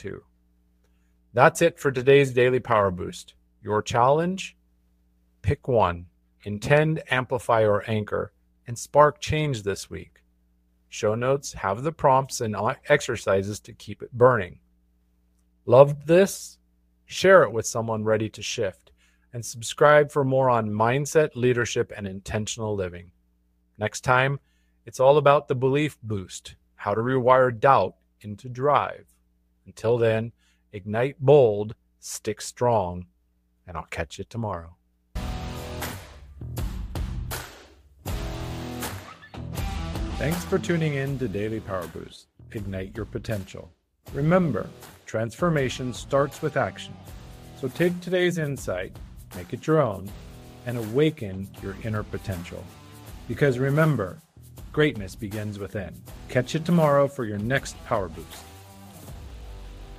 too. That's it for today's Daily Power Boost. Your challenge? Pick one. Intend, amplify, or anchor, and spark change this week. Show notes have the prompts and exercises to keep it burning. Loved this? Share it with someone ready to shift, and subscribe for more on mindset, leadership, and intentional living. Next time, it's all about the belief boost, how to rewire doubt into drive. Until then, ignite bold, stick strong, and I'll catch you tomorrow. Thanks for tuning in to Daily Power Boost. Ignite your potential. Remember, transformation starts with action. So take today's insight, make it your own, and awaken your inner potential. Because remember, greatness begins within. Catch you tomorrow for your next Power Boost.